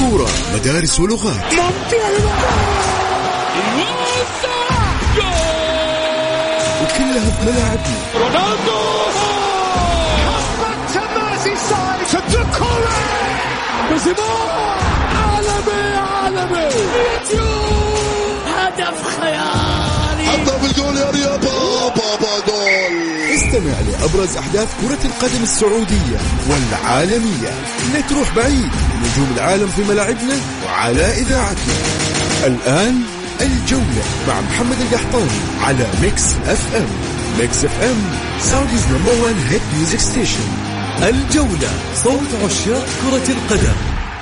كورة، مدارس ولغات. وكلها في ملاعبنا. رونالدو عالمي هدف خيالي. حطها بالجول يا رياض. بابا جول. استمع لأبرز أحداث كرة القدم السعودية والعالمية. لا تروح بعيد، نجوم العالم في ملاعبنا وعلى إذاعتنا. الآن الجولة مع محمد القحطاني على ميكس اف ام. ميكس اف ام سعوديز نمبر 1 هيت ميوزك ستيشن. الجولة، صوت عشاق كرة القدم.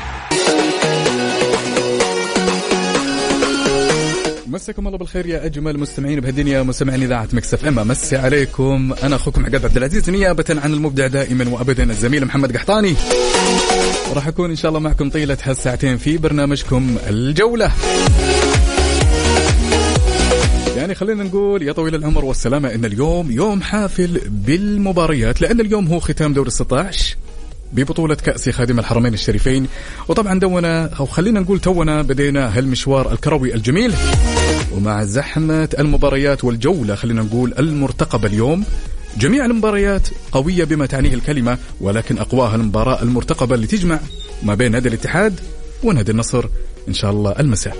مساكم الله بالخير يا أجمل مستمعين بهالدنيا، مستمعين إذاعة ميكس اف ام. أمسي عليكم، أنا أخوكم عقاب عبد العزيز، نيابة عن المبدع دائما وأبدا الزميل محمد قحطاني. راح أكون إن شاء الله معكم طيلة هالساعتين في برنامجكم الجولة. يعني خلينا نقول يا طويل العمر والسلامة إن اليوم يوم حافل بالمباريات، لأن اليوم هو ختام دور 16 ببطولة كأس خادم الحرمين الشريفين. وطبعا خلينا نقول تونا بدينا هالمشوار الكروي الجميل، ومع زحمة المباريات والجولة خلينا نقول المرتقبة اليوم. جميع المباريات قوية بما تعنيه الكلمة، ولكن أقواها المباراة المرتقبة اللي تجمع ما بين نادي الاتحاد ونادي النصر إن شاء الله المساء.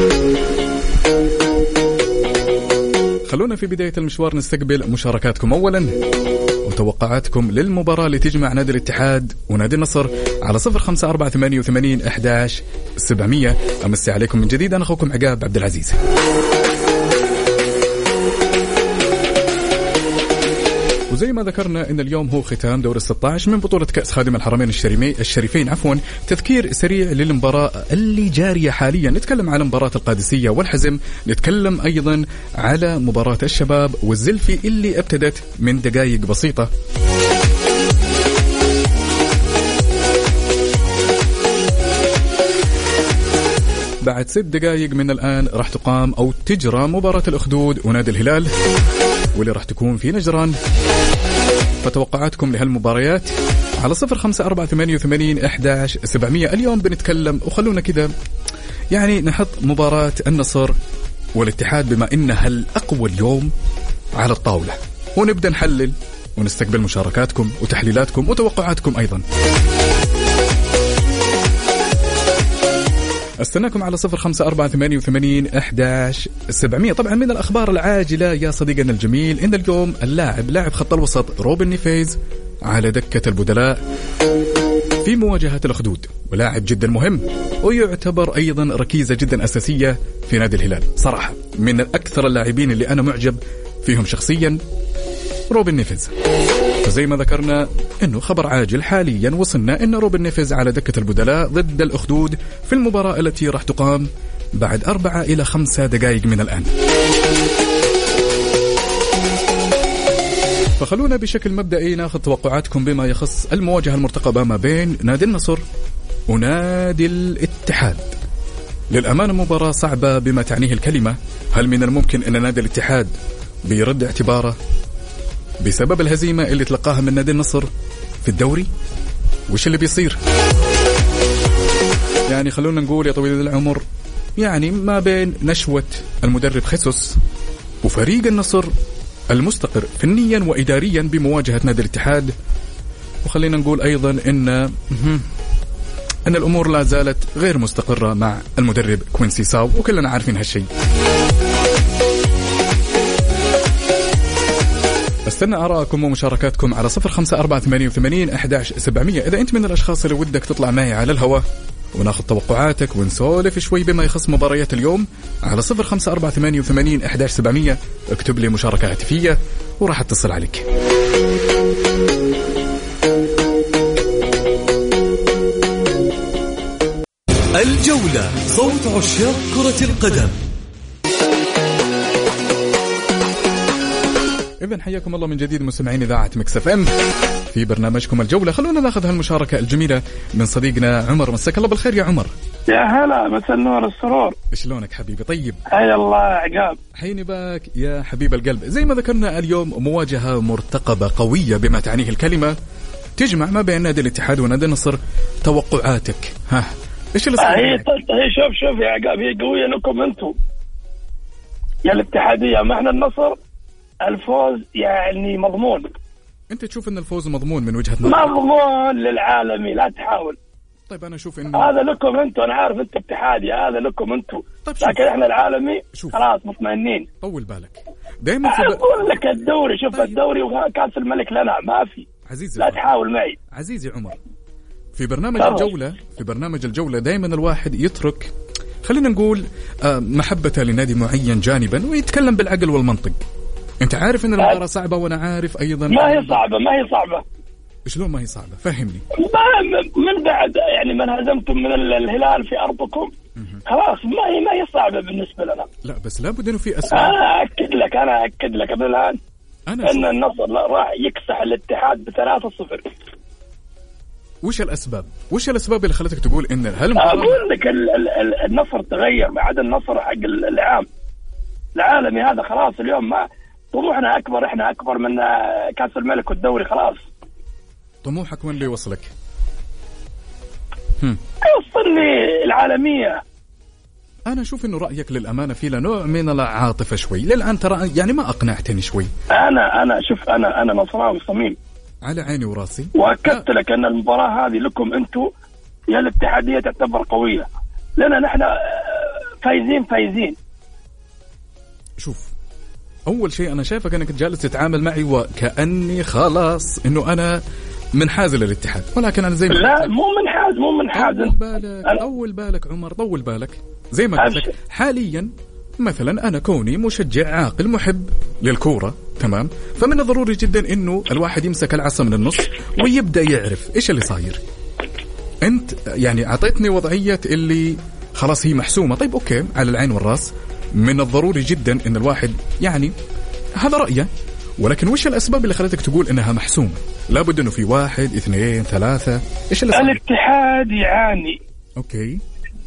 خلونا في بداية المشوار نستقبل مشاركاتكم أولا وتوقعاتكم للمباراة اللي تجمع نادي الاتحاد ونادي النصر على 0548811700. أمسي عليكم من جديد، أنا أخوكم عقاب عبد العزيز. وزي ما ذكرنا إن اليوم هو ختام دور 16 من بطولة كأس خادم الحرمين الشريفين. تذكير سريع للمباراة اللي جارية حاليا. نتكلم على مباراة القادسية والحزم، نتكلم أيضا على مباراة الشباب والزلفي اللي ابتدت من دقائق بسيطة. بعد 6 دقائق من الآن راح تقام أو تجرى مباراة الأخدود ونادي الهلال، واللي راح تكون في نجران. فتوقعاتكم لهالمباريات على 0548811700. اليوم بنتكلم وخلونا كده يعني نحط مباراة النصر والاتحاد بما إنها الأقوى اليوم على الطاولة، ونبدأ نحلل ونستقبل مشاركاتكم وتحليلاتكم وتوقعاتكم أيضا. استناكم على 0548811700. طبعا من الأخبار العاجلة يا صديقنا الجميل إن اليوم لاعب خط الوسط روبن نيفيز على دكة البدلاء في مواجهة الأخدود، ولاعب جدا مهم ويعتبر أيضا ركيزة جدا أساسية في نادي الهلال. صراحة من أكثر اللاعبين اللي أنا معجب فيهم شخصيا روبن نيفيز. فزي ما ذكرنا إنه خبر عاجل حاليا وصلنا إن روبن نيفيز على دكة البدلاء ضد الأخدود في المباراة التي راح تقام بعد 4 إلى 5 دقائق من الآن. فخلونا بشكل مبدئي ناخذ توقعاتكم بما يخص المواجهة المرتقبة ما بين نادي النصر ونادي الاتحاد. للأمانة مباراة صعبة بما تعنيه الكلمة. هل من الممكن أن نادي الاتحاد بيرد اعتباره بسبب الهزيمة اللي تلقاها من نادي النصر في الدوري؟ وش اللي بيصير؟ يعني خلونا نقول يا طويل العمر، يعني ما بين نشوة المدرب خيسوس وفريق النصر المستقر فنيا وإداريا بمواجهة نادي الاتحاد. وخلينا نقول أيضا إن الأمور لا زالت غير مستقرة مع المدرب كوينسي ساو، وكلنا عارفين هالشيء. استنى آراءكم ومشاركاتكم على 0548811700. إذا أنت من الأشخاص اللي ودك تطلع معي على الهواء وناخذ توقعاتك ونسولف شوي بما يخص مباريات اليوم على 0548811700، اكتب لي مشاركة هاتفية وراح اتصل عليك. الجولة، صوت عشاق كرة القدم. إذن حياكم الله من جديد مستمعين إذاعة ميكس اف ام في برنامجكم الجولة. خلونا ناخذ هالمشاركة الجميلة من صديقنا عمر. مساك الله بالخير يا عمر. يا هلا، مساء النور السرور. شلونك حبيبي؟ طيب حيا الله عقاب. حيني باك يا حبيب القلب. زي ما ذكرنا اليوم مواجهة مرتقبة قوية بما تعنيه الكلمة، تجمع ما بين نادي الاتحاد ونادي النصر. توقعاتك ايش اللي صار؟ هي شوف يا عقاب، هي قويه لكم انتم يا الاتحاديه، ما احنا النصر الفوز يعني مضمون. انت تشوف ان الفوز مضمون من وجهة نظرك؟ مضمون للعالمي، لا تحاول. طيب انا اشوف انه هذا لكم انتم، انا عارف انت اتحادي، هذا لكم انتم. طيب لكن احنا العالمي خلاص مطمئنين. طول بالك دائما اقول لك الدوري، شوف طيب. الدوري وكاس الملك لنا ما في. عزيزي لا تحاول معي عزيزي عمر. في برنامج الجولة دائما الواحد يترك، خلينا نقول محبته لنادي معين جانبا ويتكلم بالعقل والمنطق. انت عارف ان المباراة صعبة وانا عارف ايضا ما هي صعبة. شلون ما هي صعبة؟ فهمني. من بعد يعني من هزمتم من الهلال في ارضكم خلاص ما هي صعبة بالنسبة لنا. لا بس لابد انه في اسباب. انا اكد لك قبل الان ان النصر راح يكسح الاتحاد ب3-0. وش الاسباب اللي خلتك تقول ان اقول لك النصر تغير بعد النصر حق العالمي هذا خلاص. اليوم ما طموحنا اكبر، احنا اكبر من كاس الملك والدوري خلاص. طموحك وين بيوصلك؟ يوصلني العالمية. انا اشوف انه رايك للامانه فيه نوع من العاطفه شوي للان، ترى يعني ما اقنعتني شوي. انا شوف انا نصراوي صميم على عيني وراسي، واكدت لك ان المباراه هذه لكم انتم يا الاتحاديه تعتبر قويه، لنا نحن فايزين. شوف اول شيء انا شايفك انك جالس تتعامل معي وكاني خلاص انه انا منحاز للاتحاد، ولكن انا زي ما لا مو منحاز. طول بالك عمر، طول بالك. زي ما قلت لك حاليا مثلا أنا كوني مشجع عاقل محب للكورة، تمام، فمن الضروري جدا إنه الواحد يمسك العصا من النص ويبدأ يعرف إيش اللي صاير. أنت يعني عطيتني وضعية اللي خلاص هي محسومة، طيب أوكي على العين والرأس، من الضروري جدا إن الواحد يعني هذا رأيه، ولكن وش الأسباب اللي خلتك تقول إنها محسومة؟ لابد إنه في 1 2 3. إيش اللي صاير؟ الاتحاد يعاني. أوكي.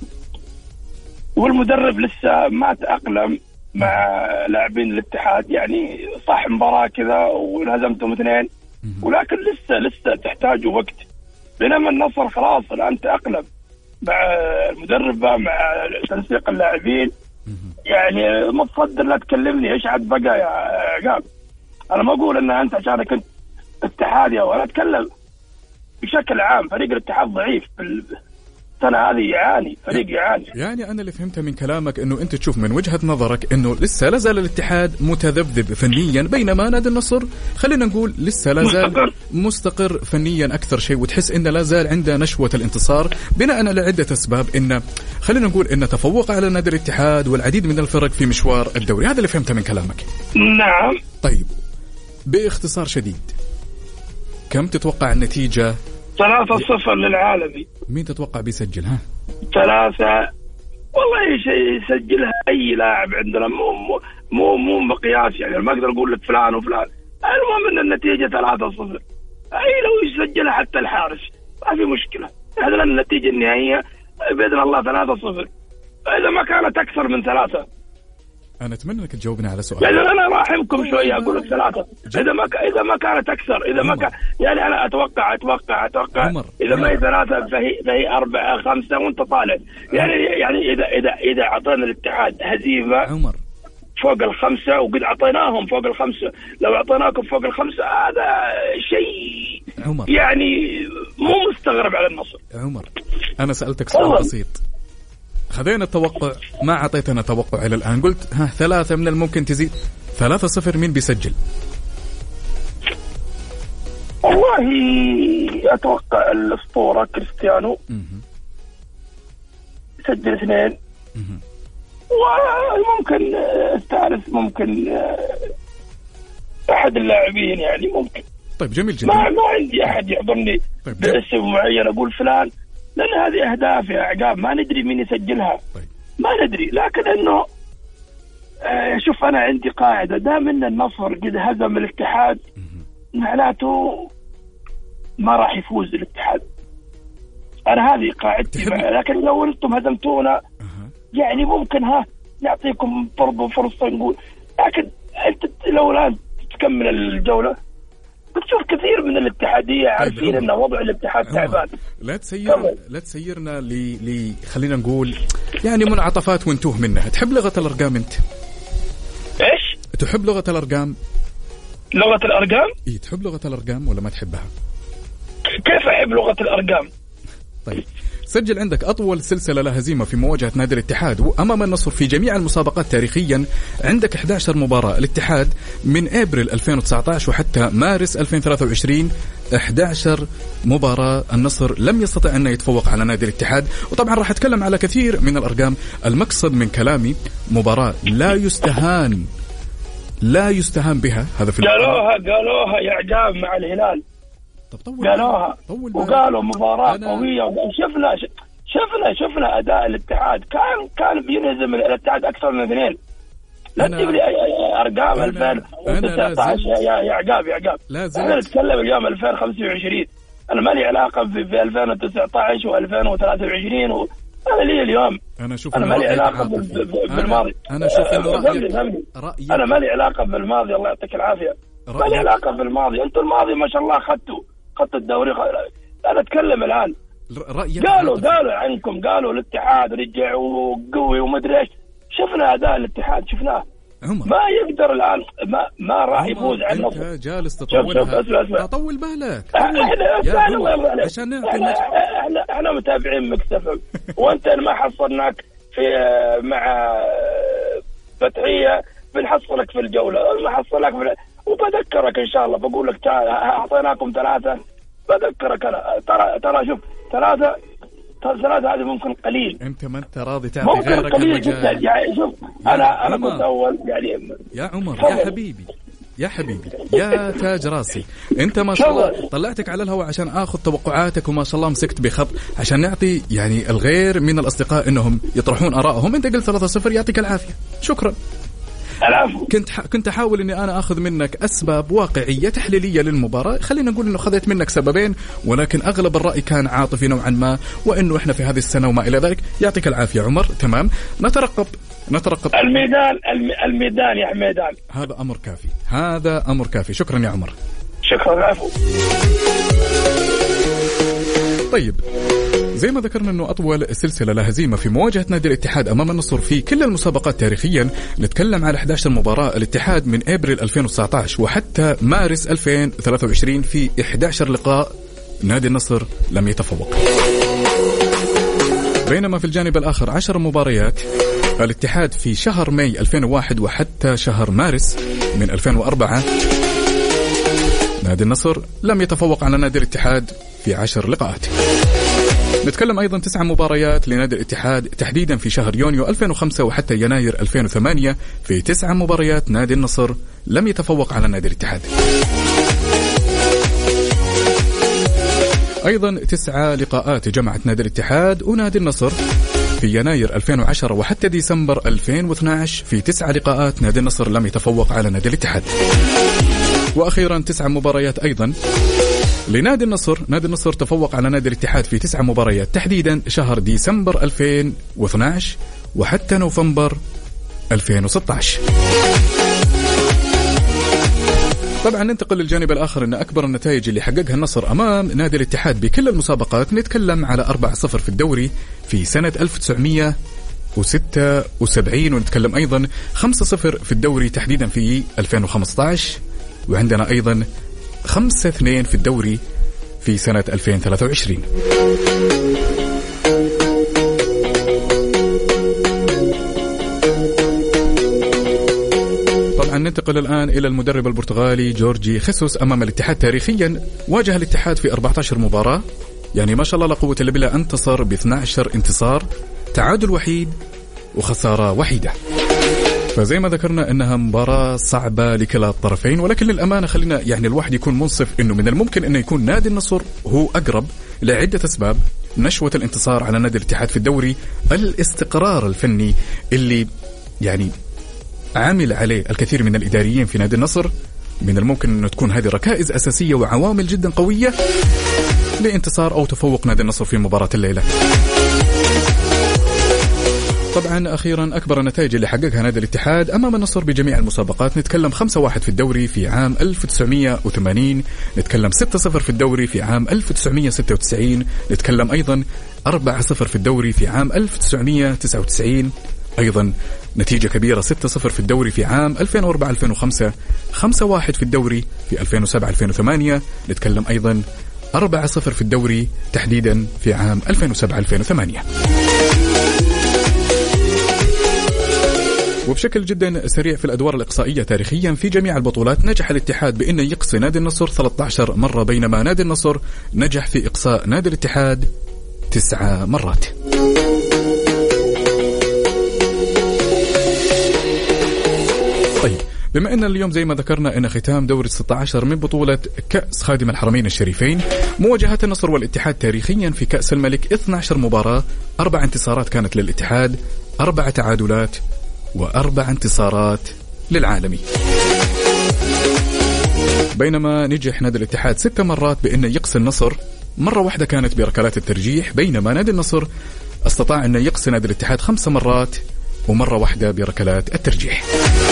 والمدرب لسه ما تأقلم مع لاعبين الاتحاد، يعني صح مباراة كذا وانهزمتم 2 ولكن لسه تحتاجوا وقت، بينما النصر خلاص الآن تأقلم مع المدرب مع تنسيق اللاعبين. يعني متصدر لا تكلمني ايش عاد بقى يا عقاب. انا ما اقول ان انت عشان كنت اتحادي، ولا اتكلم بشكل عام. فريق الاتحاد ضعيف السنة هذه، يعاني فريق يعاني. يعني أنا اللي فهمته من كلامك إنه أنت تشوف من وجهة نظرك إنه لسه لازال الاتحاد متذبذب فنيا، بينما نادي النصر خلينا نقول لسه لازال مستقر فنيا أكثر شيء، وتحس إنه لازال عنده نشوة الانتصار بناء على عدة أسباب، إنه خلينا نقول إنه تفوق على نادي الاتحاد والعديد من الفرق في مشوار الدوري. هذا اللي فهمته من كلامك. نعم. طيب باختصار شديد، كم تتوقع النتيجة؟ 3-0 للعالمي. مين تتوقع بيسجل؟ 3. والله شيء يسجلها أي لاعب عندنا، مو مقياس يعني، ما أقدر أقول لك فلان وفلان. المهم إن النتيجة 3-0. أي لو يسجلها حتى الحارس ما في مشكلة. هذا النتيجة النهائية بإذن الله 3-0، إذا ما كانت أكثر من 3. أنا أتمنى أنك تجاوبني على سؤال. يعني أنا راحمكم شوية أقول لك 3. إذا ما كانت أكثر، إذا ما كان يعني أنا أتوقع إذا ما هي 3 فهي 4 5 وأنت طالع. يعني إذا أعطينا الاتحاد هزيمة عمر فوق 5 وقد أعطيناهم فوق 5، لو أعطيناكم فوق 5 هذا شيء عمر يعني مو مستغرب على النصر. عمر أنا سألتك سؤال بسيط، خذينا التوقع، ما عطيتنا توقع إلى الآن، قلت 3 من الممكن تزيد. 3-0 مين بيسجل؟ والله أتوقع الأسطورة كريستيانو يسجل 2، وممكن الثالث ممكن أحد اللاعبين يعني ممكن. طيب جميل جدا. ما عندي أحد يحضرني باسم معين أقول فلان، لأن هذه أهداف يا عقاب ما ندري مين يسجلها. طيب. ما ندري، لكن إنه شوف أنا عندي قاعدة، دام إن النصر قد هزم الاتحاد معناته ما راح يفوز الاتحاد. أنا هذه قاعدتي، لكن لو أنتم هزمتونا يعني ممكن نعطيكم برضو فرصة نقول، لكن أنت لو لا تكمل الجولة بتشوف كثير من الاتحادية عارفين ان وضع الاتحاد تعبان. لا تسيرنا خلينا نقول يعني منعطفات ونتوه منها. تحب لغة الأرقام أنت؟ إيش؟ تحب لغة الأرقام؟ لغة الأرقام؟ إيه، تحب لغة الأرقام ولا ما تحبها؟ كيف أحب لغة الأرقام؟ طيب سجل عندك أطول سلسلة لا هزيمة في مواجهة نادي الاتحاد أمام النصر في جميع المسابقات تاريخيا. عندك 11 مباراة الاتحاد من أبريل 2019 وحتى مارس 2023. 11 مباراة النصر لم يستطع أن يتفوق على نادي الاتحاد. وطبعا راح أتكلم على كثير من الأرقام. المقصد من كلامي مباراة لا يستهان بها. هذا في قالوها يا عجاب مع الهلال. قالوها وقالوا مباراة قوية. شفنا أداء الاتحاد كان بينهزم الاتحاد أكثر من 2. لا تجيب لي أرقام 2019 يا عقاب. أنا نتكلم اليوم 2025. أنا ما لي علاقة في 2019 و2023 أنا لي اليوم. أنا ما لي علاقة بالماضي. أنا ما لي علاقة بالماضي. الله يعطيك العافية. ما لي علاقة بالماضي. أنتوا الماضي ما شاء الله خدتوا الدوري. أنا أتكلم الآن. قالوا عنكم، قالوا الاتحاد رجع وقوي ومدري إيش. شفنا أداء الاتحاد، شفناه. ما يقدر الآن ما راح يفوز عن النصر. أنت جالس تطولها. طول بالك. احنا متابعين مكسفة وانت ما حصلناك في مع فتحية بنحصلك في الجولة. ما حصلك وبذكرك ان شاء الله. بقول لك اعطيناكم 3. بذكرك انا ترى شوف 3 هذه ممكن قليل. انت ما انت راضي تعطي غيرك المجال. يعني شوف انا كنت اول يعني يا عمر يا حبيبي يا تاج راسي. انت ما شاء الله طلعتك على الهواء عشان اخذ توقعاتك وما شاء الله مسكت بخط عشان نعطي يعني الغير من الاصدقاء انهم يطرحون ارائهم. انت قلت 3-0 يعطيك العافية شكرا. كنت أحاول أني أنا أخذ منك أسباب واقعية تحليلية للمباراة. خلينا نقول أنه خذيت منك سببين ولكن أغلب الرأي كان عاطفي نوعا ما وأنه إحنا في هذه السنة وما إلى ذلك. يعطيك العافية عمر. تمام نترقب الميدان يا حميدان. هذا أمر كافي. شكرا يا عمر. شكرا. العفو. طيب زي ما ذكرنا أنه أطول سلسلة لا هزيمة في مواجهة نادي الاتحاد أمام النصر في كل المسابقات تاريخيا. نتكلم على 11 مباراة الاتحاد من أبريل 2019 وحتى مارس 2023. في 11 لقاء نادي النصر لم يتفوق. بينما في الجانب الآخر 10 مباريات الاتحاد في شهر ماي 2001 وحتى شهر مارس من 2004. نادي النصر لم يتفوق على نادي الاتحاد في 10 لقاءات. نتكلم أيضا 9 مباريات لنادي الاتحاد تحديدا في شهر يونيو 2005 وحتى يناير 2008. في 9 مباريات نادي النصر لم يتفوق على نادي الاتحاد. أيضا 9 لقاءات جمعت نادي الاتحاد ونادي النصر في يناير 2010 وحتى ديسمبر 2012. في 9 لقاءات نادي النصر لم يتفوق على نادي الاتحاد. وأخيرا 9 مباريات أيضا لنادي النصر. نادي النصر تفوق على نادي الاتحاد في 9 مباريات تحديدا شهر ديسمبر 2012 وحتى نوفمبر 2016. طبعا ننتقل للجانب الآخر أن أكبر النتائج اللي حققها النصر أمام نادي الاتحاد بكل المسابقات. نتكلم على 4-0 في الدوري في سنة 1976 ونتكلم أيضا 5-0 في الدوري تحديدا في 2015 وعندنا أيضا 5-2 في الدوري في سنة 2023. طبعا ننتقل الآن إلى المدرب البرتغالي جورجي خيسوس أمام الاتحاد. تاريخيا واجه الاتحاد في 14 مباراة يعني ما شاء الله لا قوة إلا بالله. انتصر ب12 انتصار، تعادل وحيد وخسارة وحيدة. فزي ما ذكرنا انها مباراة صعبة لكلا الطرفين ولكن للأمانة خلينا يعني الواحد يكون منصف انه من الممكن انه يكون نادي النصر هو اقرب لعدة اسباب. نشوة الانتصار على نادي الاتحاد في الدوري، الاستقرار الفني اللي يعني عامل عليه الكثير من الإداريين في نادي النصر، من الممكن انه تكون هذه ركائز اساسية وعوامل جدا قوية لانتصار او تفوق نادي النصر في مباراة الليلة. طبعا أخيرا أكبر النتائج اللي حققها نادي الاتحاد أمام النصر بجميع المسابقات، نتكلم 5-1 في الدوري في عام 1980، نتكلم 6-0 في الدوري في عام 1996، نتكلم أيضا 4-0 في الدوري في عام 1999، أيضا نتيجة كبيرة 6-0 في الدوري في عام 2004-2005، 5-1 في الدوري في 2007-2008، نتكلم أيضا 4-0 في الدوري تحديدا في عام 2007-2008. وبشكل جدا سريع في الأدوار الإقصائية تاريخيا في جميع البطولات نجح الاتحاد بأنه يقصي نادي النصر 13 مرة، بينما نادي النصر نجح في إقصاء نادي الاتحاد 9 مرات. طيب بما أن اليوم زي ما ذكرنا أن ختام دوري 16 من بطولة كأس خادم الحرمين الشريفين، مواجهات النصر والاتحاد تاريخيا في كأس الملك 12 مباراة، 4 انتصارات كانت للاتحاد، 4 تعادلات و4 انتصارات للعالمي. بينما نجح نادي الاتحاد 6 مرات بأنه يقصي النصر، مرة واحدة كانت بركلات الترجيح، بينما نادي النصر استطاع أنه يقصي نادي الاتحاد 5 مرات ومرة واحدة بركلات الترجيح.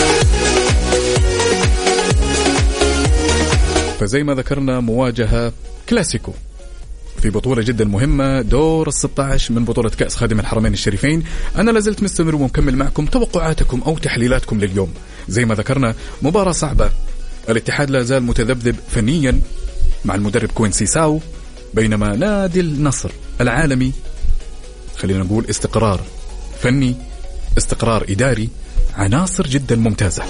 فزي ما ذكرنا مواجهة كلاسيكو في بطولة جدا مهمة، دور 16 من بطولة كأس خادم الحرمين الشريفين. أنا لازلت مستمر ومكمل معكم توقعاتكم أو تحليلاتكم لليوم. زي ما ذكرنا مباراة صعبة، الاتحاد لا زال متذبذب فنيا مع المدرب كوينسي ساو، بينما نادي النصر العالمي خلينا نقول استقرار فني، استقرار إداري، عناصر جدا ممتازة.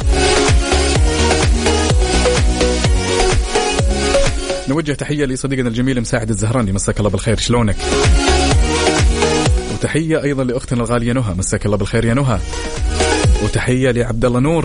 نوجه تحية لصديقنا الجميل مساعد الزهراني، مساك الله بالخير، شلونك؟ وتحية أيضا لأختنا الغالية نهى، مساك الله بالخير يا نهى. وتحية لعبد الله نور.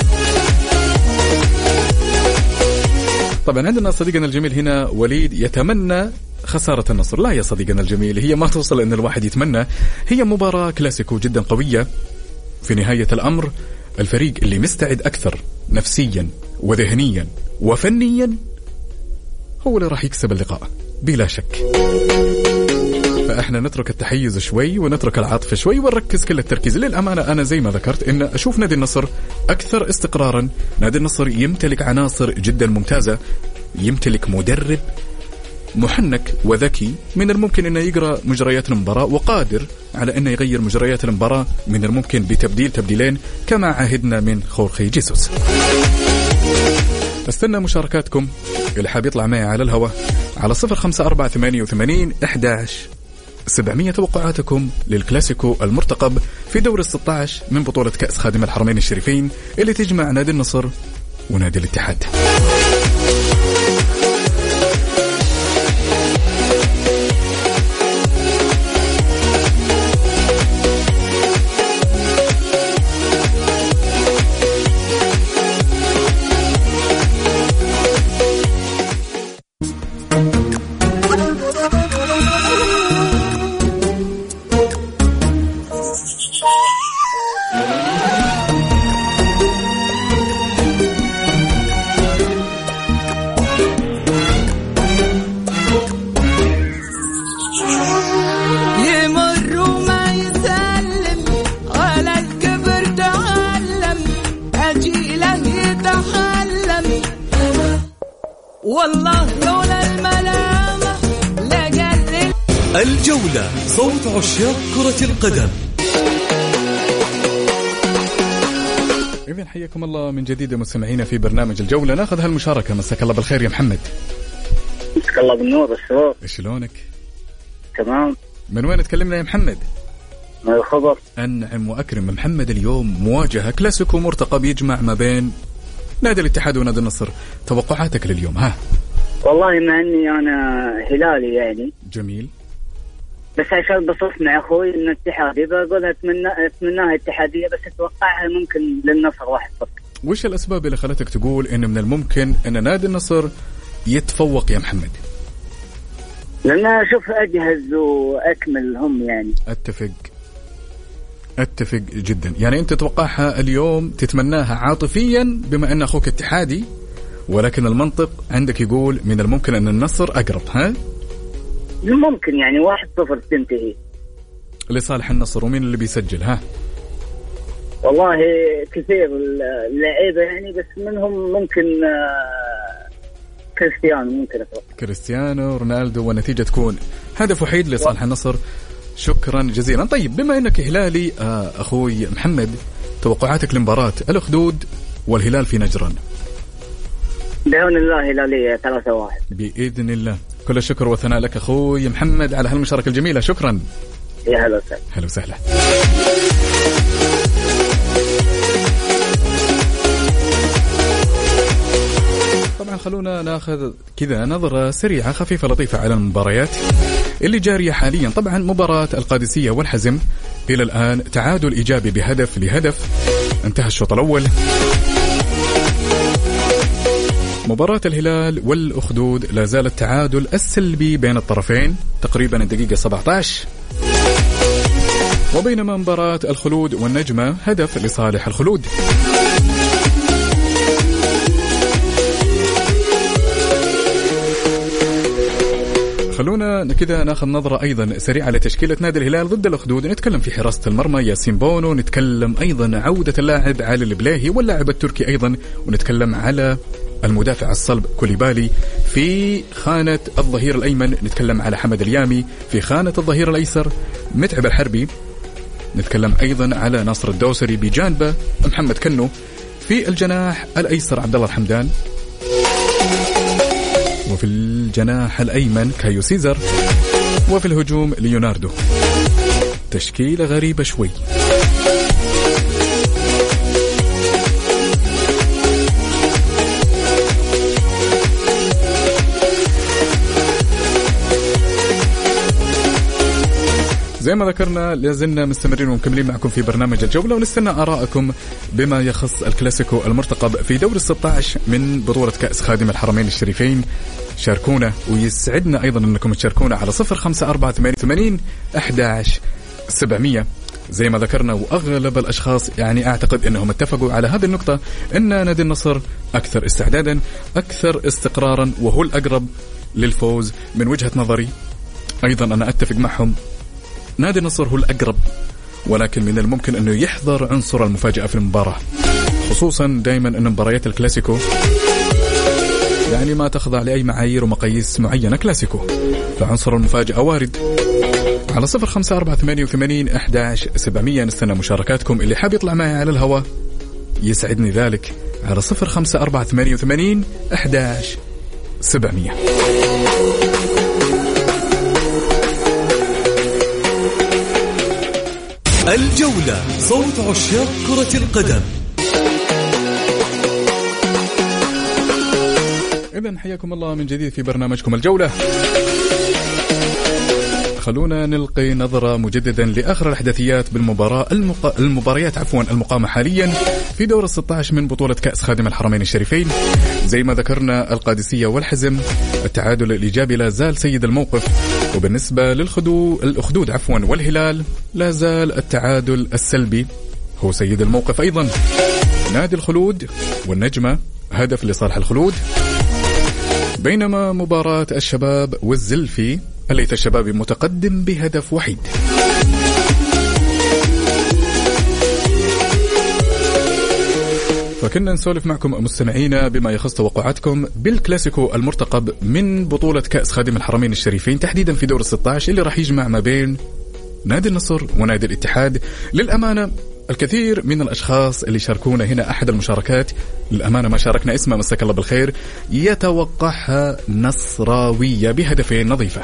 طبعا عندنا صديقنا الجميل هنا وليد يتمنى خسارة النصر. لا يا صديقنا الجميل، هي ما توصل أن الواحد يتمنى، هي مباراة كلاسيكو جدا قوية. في نهاية الأمر الفريق اللي مستعد أكثر نفسيا وذهنيا وفنيا هو اللي راح يكسب اللقاء بلا شك. فإحنا نترك التحيز شوي ونترك العاطفة شوي ونركز كل التركيز. للأمانة أنا زي ما ذكرت إن أشوف نادي النصر أكثر استقرارا. نادي النصر يمتلك عناصر جدا ممتازة، يمتلك مدرب محنك وذكي، من الممكن أنه يقرأ مجريات المباراة وقادر على أنه يغير مجريات المباراة من الممكن بتبديلين كما عهدنا من خورخي جيسوس. استنى مشاركاتكم اللي حاب يطلع معي على الهواء على 0548811700. توقعاتكم للكلاسيكو المرتقب في دور 16 من بطولة كأس خادم الحرمين الشريفين اللي تجمع نادي النصر ونادي الاتحاد. الجولة، صوت عشاق كرة القدم. إذن حياكم الله من جديد مستمعينا في برنامج الجولة. ناخذ هالمشاركة. مساك الله بالخير يا محمد. مساك الله بالنور والسرور. شلونك؟ تمام. من وين تكلمنا يا محمد؟ من الخبر. أنعم وأكرم. محمد اليوم مواجهة كلاسيكو مرتقب يجمع ما بين نادي الاتحاد ونادي النصر. توقعاتك لليوم ها؟ والله مع أني أنا هلالي يعني. جميل. بس عشان بصف مع أخوي إنه اتحادي بقول أتمناها اتحادية، بس أتوقعها ممكن للنصر 1-0. وش الأسباب اللي خلتك تقول إن من الممكن إن نادي النصر يتفوق يا محمد؟ لأن أشوف أجهز وأكمل هم يعني. أتفق جدا. يعني أنت تتوقعها اليوم، تتمناها عاطفيا بما أن أخوك اتحادي، ولكن المنطق عندك يقول من الممكن أن النصر أقرب. ها؟ ممكن يعني 1-0 تنتهي. لصالح النصر، ومين اللي بيسجل؟ ها والله كثير اللعيبة يعني، بس منهم ممكن كريستيانو، ممكن كريستيانو رونالدو، والنتيجة تكون هدف وحيد لصالح النصر. شكرا جزيلا. طيب بما انك هلالي اخوي محمد، توقعاتك لمباراة الأخدود والهلال في نجران؟ بعون الله هلالية 3-1 بإذن الله. كل الشكر والثناء لك أخوي محمد على هالمشاركة الجميلة، شكرا. يا هلا وسهلا. هلا وسهلا. طبعا خلونا ناخذ كذا نظرة سريعة خفيفة لطيفة على المباريات اللي جارية حاليا. طبعا مباراة القادسية والحزم إلى الآن تعادل إيجابي بهدف لهدف، انتهى الشوط الأول. مباراة الهلال والأخدود لا زال التعادل السلبي بين الطرفين تقريبا الدقيقة 17، وبينما مباراة الخلود والنجمة هدف لصالح الخلود. خلونا كذا ناخذ نظرة أيضا سريعة لتشكيلة نادي الهلال ضد الأخدود. نتكلم في حراسة المرمى ياسين بونو، نتكلم أيضا عودة اللاعب علي البليهي واللاعب التركي أيضا، ونتكلم على المدافع الصلب كوليبالي. في خانة الظهير الأيمن نتكلم على حمد اليامي، في خانة الظهير الأيسر متعب الحربي، نتكلم أيضا على ناصر الدوسري بجانبه محمد كنو، في الجناح الأيسر عبد الله الحمدان، وفي الجناح الأيمن كايو سيزر، وفي الهجوم ليوناردو. تشكيلة غريبة شوي. زي ما ذكرنا لازلنا مستمرين ومكملين معكم في برنامج الجولة، ونستنى آراءكم بما يخص الكلاسيكو المرتقب في دور 16 من بطولة كأس خادم الحرمين الشريفين. شاركونا، ويسعدنا أيضا أنكم تشاركونا على 0548811700 زي ما ذكرنا. وأغلب الأشخاص يعني أعتقد أنهم اتفقوا على هذه النقطة، أن نادي النصر أكثر استعدادا، أكثر استقرارا، وهو الأقرب للفوز من وجهة نظري. أيضا أنا أتفق معهم، نادي النصر هو الأقرب، ولكن من الممكن أنه يحضر عنصر المفاجأة في المباراة، خصوصا دائما أن مباريات الكلاسيكو يعني ما تخضع لأي معايير ومقاييس معينة كلاسيكو، فعنصر المفاجأة وارد. على 0548811700 نستنى مشاركاتكم. اللي حاب يطلع معي على الهواء يسعدني ذلك على 0548811700. الجولة، صوت عشاق كرة القدم. إذن حياكم الله من جديد في برنامجكم الجولة. خلونا نلقي نظرة مجددا لآخر الأحداثيات المباريات المقامة حاليا في دور 16 من بطولة كأس خادم الحرمين الشريفين. زي ما ذكرنا القادسية والحزم التعادل الإيجابي لا زال سيد الموقف، وبالنسبة الأخدود والهلال لا زال التعادل السلبي هو سيد الموقف أيضا. نادي الخلود والنجمة هدف لصالح الخلود، بينما مباراة الشباب والزلفي الليث الشبابي متقدم بهدف وحيد. فكنا نسولف معكم مستمعينا بما يخص توقعاتكم بالكلاسيكو المرتقب من بطولة كأس خادم الحرمين الشريفين، تحديدا في دور 16 اللي راح يجمع ما بين نادي النصر ونادي الاتحاد. للأمانة الكثير من الأشخاص اللي شاركونا هنا أحد المشاركات، للأمانة ما شاركنا اسمه مساك الله بالخير، يتوقعها نصراوية بهدفين نظيفة.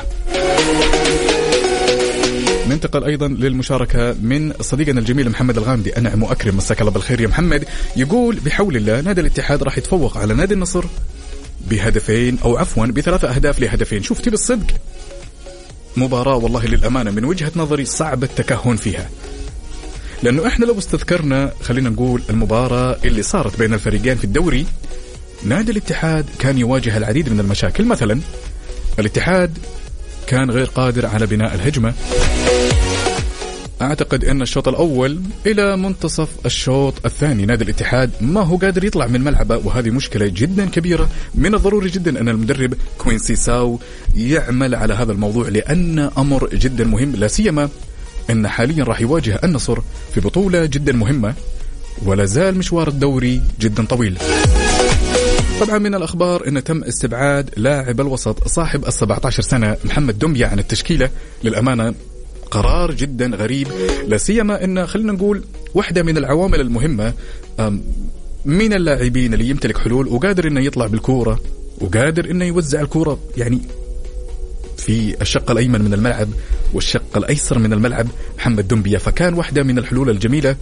ننتقل أيضا للمشاركة من صديقنا الجميل محمد الغامدي، أنعم وأكرم، مساك الله بالخير يا محمد. يقول بحول الله نادي الاتحاد راح يتفوق على نادي النصر بهدفين أو عفوا ب3 أهداف لهدفين. شوفتي بالصدق مباراة والله للأمانة من وجهة نظري صعب التكهن فيها، لأنه إحنا لو استذكرنا خلينا نقول المباراة اللي صارت بين الفريقين في الدوري، نادي الاتحاد كان يواجه العديد من المشاكل. مثلا الاتحاد كان غير قادر على بناء الهجمة. أعتقد أن الشوط الأول إلى منتصف الشوط الثاني نادي الاتحاد ما هو قادر يطلع من ملعبه، وهذه مشكلة جدا كبيرة. من الضروري جدا أن المدرب كوينسي ساو يعمل على هذا الموضوع، لأن أمر جدا مهم، لا سيما أن حاليا راح يواجه النصر في بطولة جدا مهمة، ولا زال مشوار الدوري جدا طويل. طبعا من الأخبار أن تم استبعاد لاعب الوسط صاحب 17 سنة محمد دمبيا عن التشكيلة. للأمانة قرار جدا غريب، لا سيما أن خلينا نقول واحدة من العوامل المهمة من اللاعبين اللي يمتلك حلول وقادر أنه يطلع بالكورة وقادر أنه يوزع الكورة يعني في الشق الأيمن من الملعب والشق الأيسر من الملعب محمد دمبيا، فكان واحدة من الحلول الجميلة.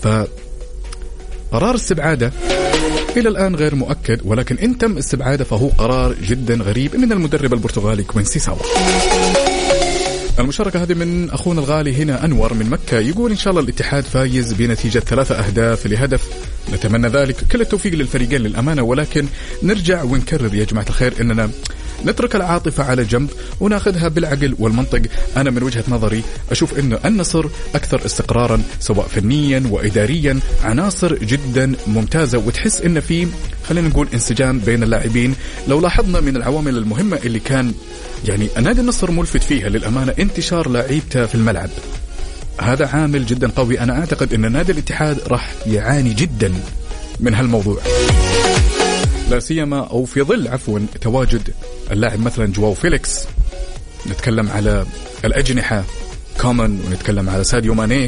فقرار استبعاده إلى الآن غير مؤكد، ولكن إن تم استبعاده فهو قرار جدا غريب من المدرب البرتغالي كوينسيساو. المشاركة هذه من أخونا الغالي هنا أنور من مكة، يقول إن شاء الله الاتحاد فايز بنتيجة 3 أهداف لهدف، نتمنى ذلك، كل التوفيق للفريقين للأمانة. ولكن نرجع ونكرر يا جماعة الخير إننا نترك العاطفة على جنب وناخذها بالعقل والمنطق. أنا من وجهة نظري أشوف إنه النصر أكثر استقرارا سواء فنيا وإداريا، عناصر جدا ممتازة، وتحس إن في خلينا نقول انسجام بين اللاعبين. لو لاحظنا من العوامل المهمة اللي كان يعني نادي النصر ملفت فيها للأمانة انتشار لاعيبته في الملعب، هذا عامل جدا قوي. أنا أعتقد إن نادي الاتحاد راح يعاني جدا من هالموضوع، لا سيما أو في ظل تواجد اللاعب مثلا جواو فيليكس، نتكلم على الأجنحة كومان، ونتكلم على ساديو ماني.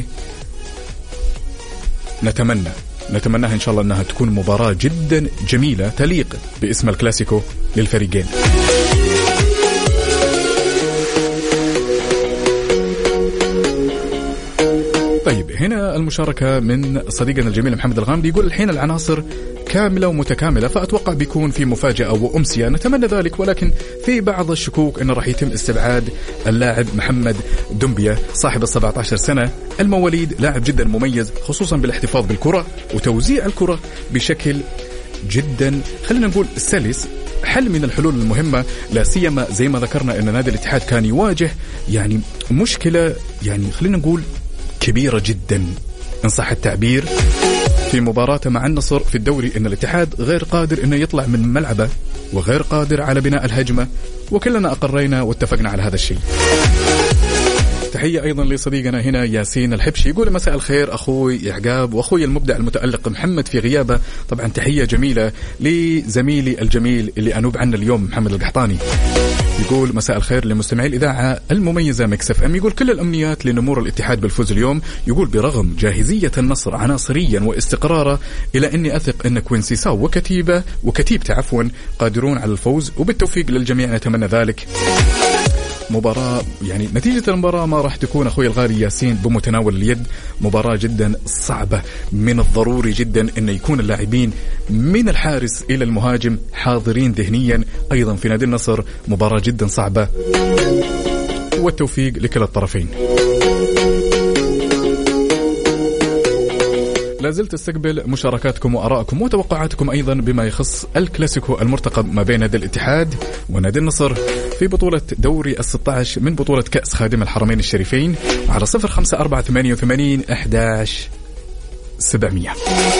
نتمناها إن شاء الله أنها تكون مباراة جدا جميلة تليق باسم الكلاسيكو للفريقين. طيب هنا المشاركة من صديقنا الجميل محمد الغامدي، يقول الحين العناصر كاملة ومتكاملة، فأتوقع بيكون في مفاجأة وأمسية، نتمنى ذلك، ولكن في بعض الشكوك أنه راح يتم استبعاد اللاعب محمد دمبيا صاحب 17 سنة المواليد، لاعب جدا مميز خصوصا بالاحتفاظ بالكرة وتوزيع الكرة بشكل جدا خلينا نقول سلس، حل من الحلول المهمة، لا سيما زي ما ذكرنا أن نادي الاتحاد كان يواجه يعني مشكلة يعني خلينا نقول كبيرة جدا إن صح التعبير في مباراته مع النصر في الدوري، إن الاتحاد غير قادر إنه يطلع من ملعبه وغير قادر على بناء الهجمة، وكلنا أقرينا واتفقنا على هذا الشيء. تحية أيضا لصديقنا هنا ياسين الحبشي، يقول مساء الخير أخوي عقاب وأخوي المبدع المتألق محمد في غيابه. طبعا تحية جميلة لزميلي الجميل اللي أنوب عنه اليوم محمد القحطاني، يقول مساء الخير لمستمعي الإذاعة المميزة ميكس اف ام، يقول كل الأمنيات لنمور الاتحاد بالفوز اليوم، يقول برغم جاهزية النصر عناصريا واستقراره إلا أني أثق أن كوينسيساو وكتيبته قادرون على الفوز، وبالتوفيق للجميع نتمنى ذلك. مباراة يعني نتيجة المباراة ما راح تكون أخوي الغالي ياسين بمتناول اليد، مباراة جدا صعبة، من الضروري جدا أن يكون اللاعبين من الحارس إلى المهاجم حاضرين ذهنيا. أيضا في نادي النصر مباراة جدا صعبة، والتوفيق لكل الطرفين. لازلت استقبل مشاركاتكم وآرائكم وتوقعاتكم أيضا بما يخص الكلاسيكو المرتقب ما بين نادي الاتحاد ونادي النصر في بطولة دوري ال16 من بطولة كأس خادم الحرمين الشريفين على 0548811700.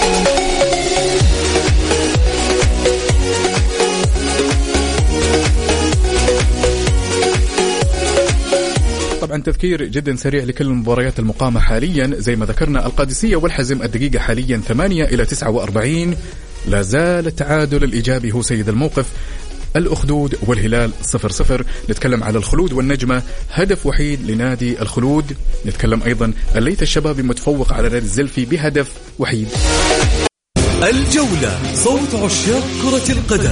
طبعا تذكير جدا سريع لكل المباريات المقامة حاليا، زي ما ذكرنا القادسية والحزم الدقيقة حاليا 8-49، لا زال التعادل الإيجابي هو سيد الموقف، الأخدود والهلال 0-0. نتكلم على الخلود والنجمة هدف وحيد لنادي الخلود. نتكلم أيضا الليث الشبابي متفوق على نادي الزلفي بهدف وحيد. الجولة صوت عشاق كرة القدم.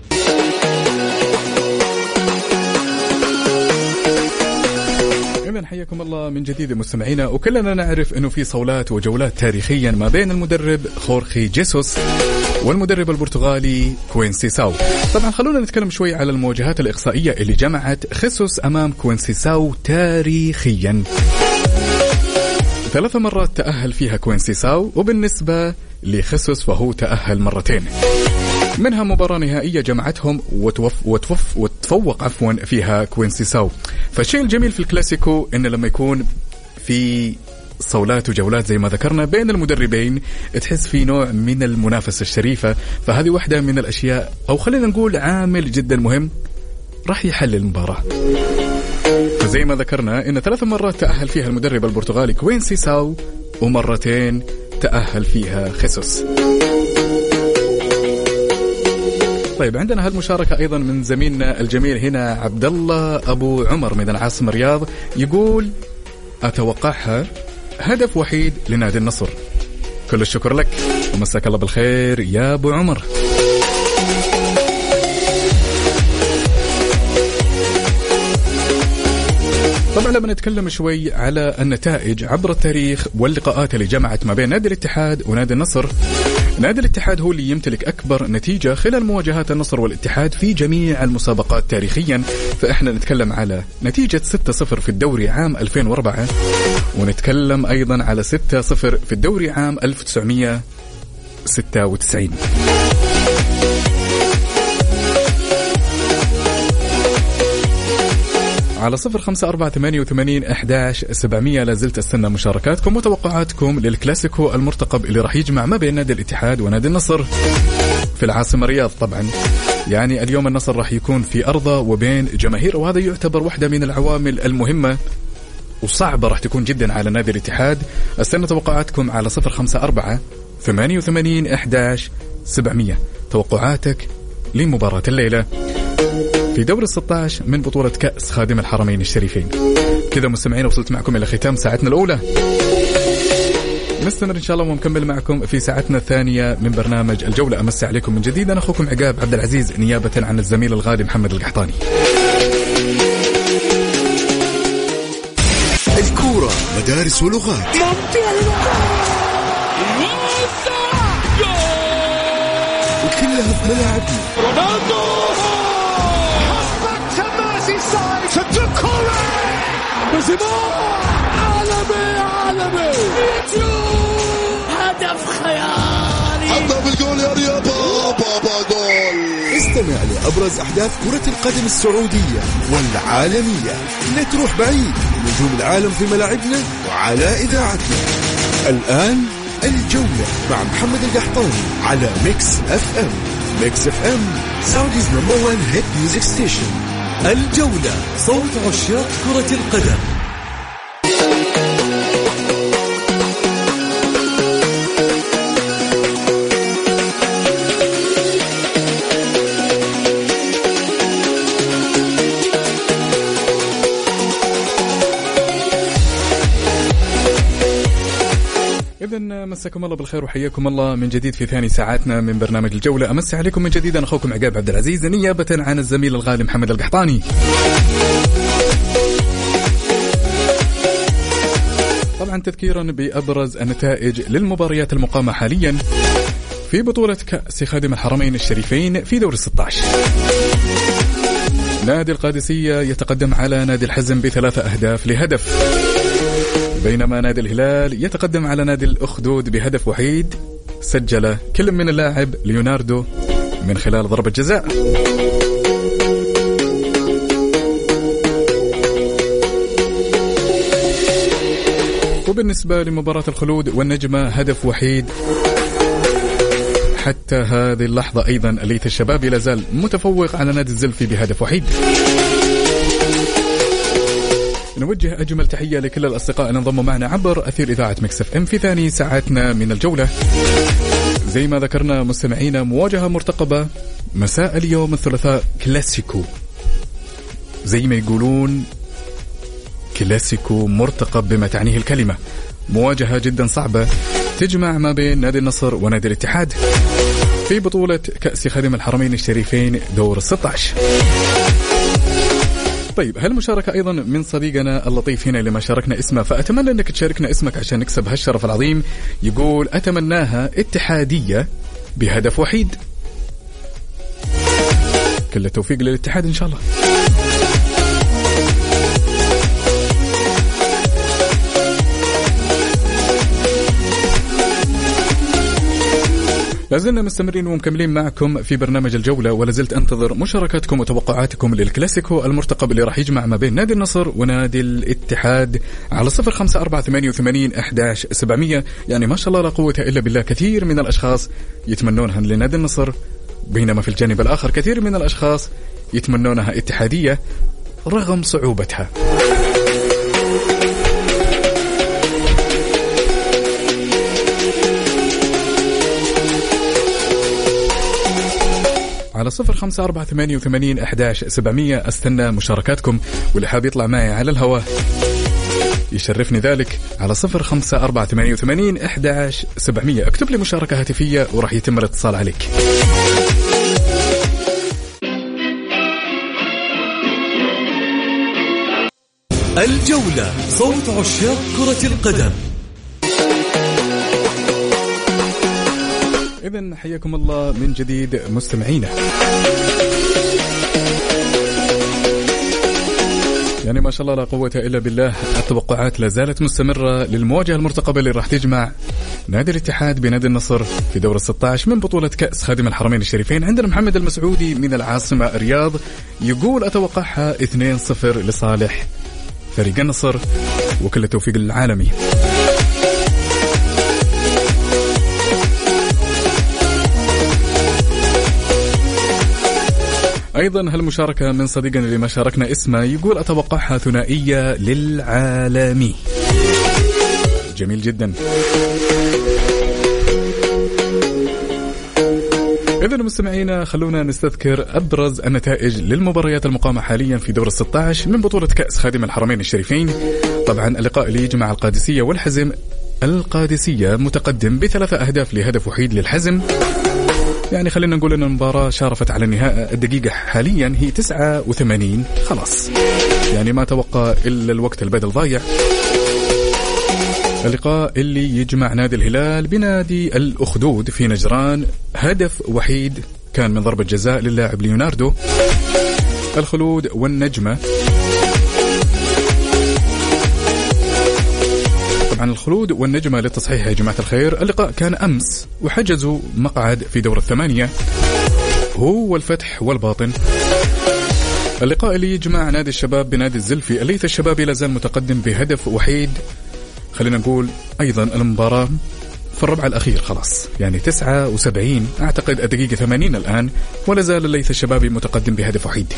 حياكم الله من جديد مستمعينا، وكلنا نعرف أنه في صولات وجولات تاريخيا ما بين المدرب خورخي جيسوس والمدرب البرتغالي كوينسيساو. طبعا خلونا نتكلم شوي على المواجهات الإقصائية اللي جمعت خيسوس أمام كوينسيساو تاريخيا. 3 مرات تأهل فيها كوينسيساو، وبالنسبة لخيسوس فهو تأهل مرتين، منها مباراة نهائية جمعتهم وتفوق فيها كوينسيساو. فالشيء الجميل في الكلاسيكو إن لما يكون في صولات وجولات زي ما ذكرنا بين المدربين تحس في نوع من المنافسة الشريفة، فهذه واحدة من الأشياء أو خلينا نقول عامل جدا مهم راح يحل المباراة. زي ما ذكرنا إن 3 مرات تأهل فيها المدرب البرتغالي كوينسي ساو، ومرتين تأهل فيها خيسوس. طيب عندنا هالمشاركة أيضا من زميلنا الجميل هنا عبد الله أبو عمر من العاصمة الرياض، يقول أتوقعها هدف وحيد لنادي النصر. كل الشكر لك ومساك الله بالخير يا أبو عمر. طبعا لما نتكلم شوي على النتائج عبر التاريخ واللقاءات اللي جمعت ما بين نادي الاتحاد ونادي النصر، نادي الاتحاد هو اللي يمتلك أكبر نتيجة خلال مواجهات النصر والاتحاد في جميع المسابقات تاريخيا. فإحنا نتكلم على نتيجة 6-0 في الدوري عام 2004، ونتكلم أيضا على 6-0 في الدوري عام 1996. على 0548811700 لازلت استنى مشاركاتكم وتوقعاتكم للكلاسيكو المرتقب اللي راح يجمع ما بين نادي الاتحاد ونادي النصر في العاصمة الرياض. طبعا يعني اليوم النصر راح يكون في أرضه وبين جماهير، وهذا يعتبر واحدة من العوامل المهمة وصعبة راح تكون جدا على نادي الاتحاد. استنى توقعاتكم على 0548811700 توقعاتك لمباراة الليلة في دور 16 من بطولة كأس خادم الحرمين الشريفين. كذا مستمعين وصلت معكم إلى ختام ساعتنا الأولى، نستمر إن شاء الله ونكمل معكم في ساعتنا الثانية من برنامج الجولة. أمسي عليكم من جديد، أنا أخوكم عقاب عبد العزيز نيابة عن الزميل الغالي محمد القحطاني. الكورة مدارس ولغات، وكلها في ملاعبنا. عالمي هدف خيالي، حطها بالجول يا رياض، بابا جول. استمع لأبرز أحداث كرة القدم السعودية والعالمية، لا تروح بعيد، نجوم العالم في ملاعبنا وعلى إذاعتنا. الآن الجولة مع محمد القحطاني على ميكس اف ام. ميكس اف ام سعوديز نمبر 1 هيت ميوزك ستيشن. الجولة، صوت عشاق كرة القدم. مساكم الله بالخير وحياكم الله من جديد في ثاني ساعاتنا من برنامج الجولة. أمسي عليكم من جديد، أنا أخوكم عقاب عبد العزيز نيابة عن الزميل الغالي محمد القحطاني. طبعا تذكيرا بأبرز النتائج للمباريات المقامة حاليا في بطولة كأس خادم الحرمين الشريفين في دور 16. نادي القادسية يتقدم على نادي الحزم ب3 أهداف لهدف، بينما نادي الهلال يتقدم على نادي الأخدود بهدف وحيد سجل كل من اللاعب ليوناردو من خلال ضربة جزاء. وبالنسبة لمباراة الخلود والنجمة هدف وحيد. حتى هذه اللحظة أيضا أليث الشباب لا زال متفوق على نادي الزلفي بهدف وحيد. نوجه أجمل تحية لكل الأصدقاء اللي انضموا معنا عبر أثير إذاعة ميكس اف ام في ثاني ساعاتنا من الجولة. زي ما ذكرنا مستمعينا، مواجهة مرتقبة مساء اليوم الثلاثاء، كلاسيكو زي ما يقولون، كلاسيكو مرتقب بما تعنيه الكلمة. مواجهة جدا صعبة تجمع ما بين نادي النصر ونادي الاتحاد في بطولة كأس خادم الحرمين الشريفين دور 16. طيب هالمشاركة أيضا من صديقنا اللطيف هنا اللي ما شاركنا اسمه، فأتمنى أنك تشاركنا اسمك عشان نكسب هالشرف العظيم. يقول أتمناها اتحادية بهدف وحيد. كل التوفيق للاتحاد إن شاء الله. لازلنا مستمرين ومكملين معكم في برنامج الجولة، ولازلت أنتظر مشاركاتكم وتوقعاتكم للكلاسيكو المرتقب اللي راح يجمع ما بين نادي النصر ونادي الاتحاد على 0548811700. يعني ما شاء الله لا قوة إلا بالله، كثير من الأشخاص يتمنونها لنادي النصر، بينما في الجانب الآخر كثير من الأشخاص يتمنونها اتحادية رغم صعوبتها. 0548811700 استنى مشاركاتكم، واللي حاب يطلع معي على الهواء يشرفني ذلك على 0548811700. اكتب لي مشاركة هاتفية وراح يتم الاتصال عليك. الجولة، صوت عشاق كرة القدم. إذن حياكم الله من جديد مستمعينا. يعني ما شاء الله لا قوة إلا بالله، التوقعات لا زالت مستمرة للمواجهة المرتقبة اللي راح تجمع نادي الاتحاد بنادي النصر في دور 16 من بطولة كأس خادم الحرمين الشريفين. عندنا محمد المسعودي من العاصمة الرياض يقول أتوقعها 2-0 لصالح فريق النصر، وكل التوفيق للعالمي. أيضا هالمشاركة من صديقنا اللي ما شاركنا اسمه يقول أتوقعها ثنائية للعالمي. جميل جدا. إذن مستمعينا خلونا نستذكر أبرز النتائج للمباريات المقامة حاليا في دور 16 من بطولة كأس خادم الحرمين الشريفين. طبعا اللقاء اللي يجمع القادسية والحزم، القادسية متقدم ب3 أهداف لهدف وحيد للحزم. يعني خلينا نقول أن المباراة شارفت على النهاية، الدقيقة حاليا هي 89 خلاص، يعني ما توقع إلا الوقت البدل ضايع. اللقاء اللي يجمع نادي الهلال بنادي الأخدود في نجران، هدف وحيد كان من ضربة جزاء للاعب ليوناردو. الخلود والنجمة، طبعا الخلود والنجمة للتصحيح يا جماعة الخير، اللقاء كان أمس وحجزوا مقعد في دور 8 هو الفتح والباطن. اللقاء اللي يجمع نادي الشباب بنادي الزلفي، الليث الشبابي لازال متقدم بهدف وحيد. خلينا نقول أيضا المباراة في الربع الأخير خلاص، يعني 79 أعتقد الدقيقة 80 الآن، ولا زال الليث الشبابي متقدم بهدف وحيد.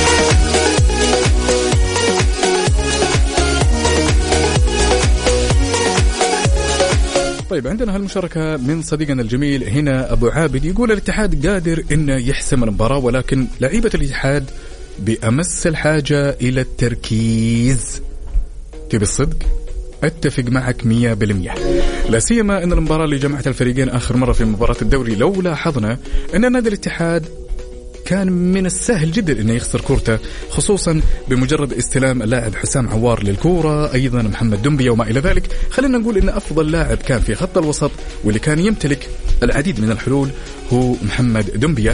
طيب عندنا هالمشاركة من صديقنا الجميل هنا أبو عابد يقول الاتحاد قادر إنه يحسم المباراة، ولكن لعيبة الاتحاد بأمس الحاجة إلى التركيز. تبي الصدق؟ أتفق معك 100%، لا سيما أن المباراة اللي جمعت الفريقين آخر مرة في مباراة الدوري لو لاحظنا أن نادي الاتحاد كان من السهل جدا أنه يخسر كورته، خصوصا بمجرد استلام اللاعب حسام عوار للكورة، أيضا محمد دمبيا وما إلى ذلك. خلينا نقول أن أفضل لاعب كان في خط الوسط واللي كان يمتلك العديد من الحلول هو محمد دمبيا.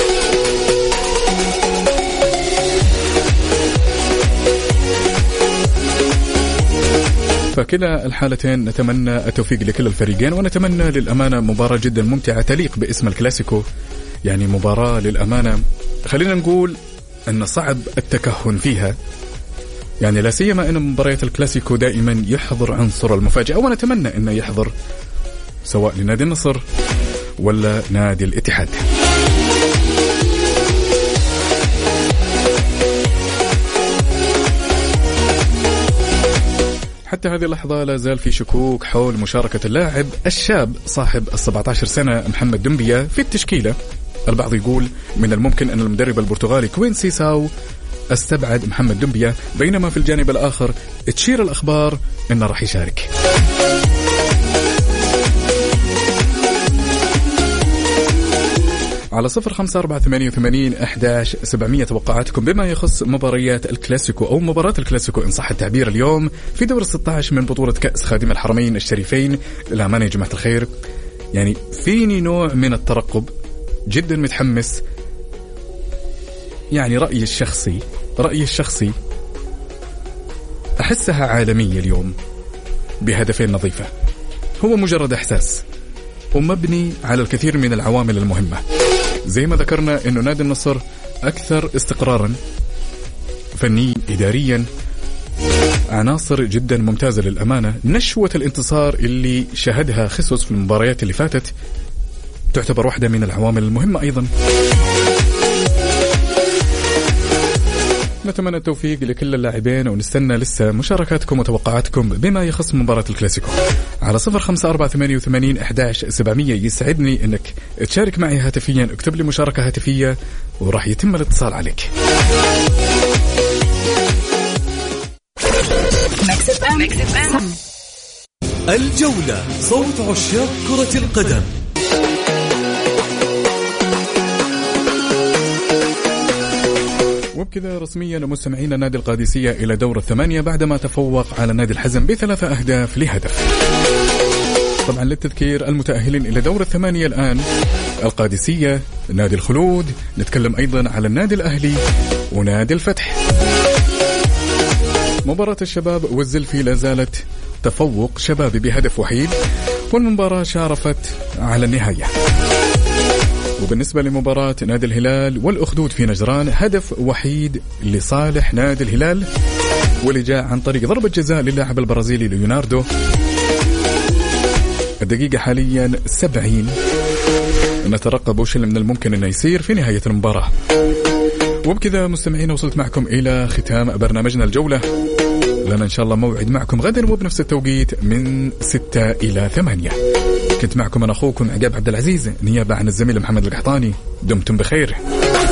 فكلا الحالتين نتمنى التوفيق لكل الفريقين، ونتمنى للأمانة مباراة جدا ممتعة تليق باسم الكلاسيكو، يعني مباراة للأمانة خلينا نقول أن صعب التكهن فيها، يعني لا سيما أن مباريات الكلاسيكو دائما يحضر عنصر المفاجأة، ونتمنى أنه يحضر سواء لنادي النصر ولا نادي الاتحاد. حتى هذه اللحظة لا زال في شكوك حول مشاركة اللاعب الشاب صاحب 17 سنة محمد دمبيا في التشكيلة. البعض يقول من الممكن أن المدرب البرتغالي كوينسي ساو استبعد محمد دمبيا، بينما في الجانب الآخر تشير الأخبار أنه راح يشارك. على 0548811700 توقعاتكم بما يخص مباريات الكلاسيكو أو مباراة الكلاسيكو إن صح التعبير اليوم في دور 16 من بطولة كأس خادم الحرمين الشريفين. للأمانة يا جماعة الخير يعني فيني نوع من الترقب، جدا متحمس. يعني رأيي الشخصي أحسها عالمية اليوم بهدفين نظيفة، هو مجرد إحساس ومبني على الكثير من العوامل المهمة. زي ما ذكرنا إنه نادي النصر أكثر استقرارا فنيا إداريا، عناصر جدا ممتازة للأمانة. نشوة الانتصار اللي شهدها خصوص في المباريات اللي فاتت تعتبر واحدة من العوامل المهمة أيضا. نتمنى التوفيق لكل اللاعبين، ونستنى لسه مشاركاتكم وتوقعاتكم بما يخص مباراة الكلاسيكو على 0548811700. يسعدني انك تشارك معي هاتفيا، اكتب لي مشاركة هاتفية وراح يتم الاتصال عليك. الجولة، صوت عشاق كرة القدم. وبكذا رسميا مستمعين نادي القادسية إلى دور الثمانية بعدما تفوق على نادي الحزم ب3 أهداف لهدف. طبعا للتذكير المتأهلين إلى دور الثمانية الآن القادسية، نادي الخلود، نتكلم أيضا على النادي الأهلي ونادي الفتح. مباراة الشباب والزلفي لازالت تفوق شبابي بهدف وحيد، والمباراة شارفت على النهاية. وبالنسبة لمباراة نادي الهلال والأخدود في نجران، هدف وحيد لصالح نادي الهلال، واللي جاء عن طريق ضربة جزاء للاعب البرازيلي ليوناردو. الدقيقة حاليا 70. نترقب وش اللي من الممكن أن يصير في نهاية المباراة. وبكذا مستمعين وصلت معكم إلى ختام برنامجنا الجولة، لنا إن شاء الله موعد معكم غدا وبنفس التوقيت من 6 إلى 8. كنت معكم أنا أخوكم عقاب عبد العزيز نيابة عن الزميل محمد القحطاني. دمتم بخير.